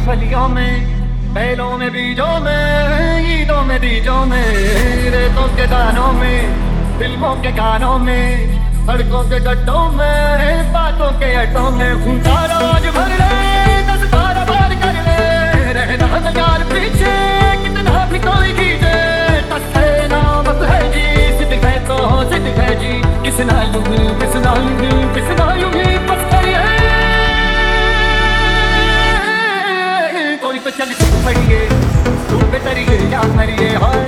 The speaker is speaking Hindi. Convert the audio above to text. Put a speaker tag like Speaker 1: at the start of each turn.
Speaker 1: की फलियों में, बैलों में, बीजों में, ईदों में, बीजों में, रेतों के दानों में, फिल्मों के गानों में, सड़कों के गड्ढों में, बातों के अड्डों में। तारा आज भर ले, 10 तारा पार कर ले, रहना हजार पीछे कितना भी कोई खींचे। बस है ना बस है जी, सिद्ध है तो सिद्ध है जी, किसना यूं किसना यूं किसना यूं भी बस करिए। कोई तो चल पड़िए, तू बेतरिए या मरिए।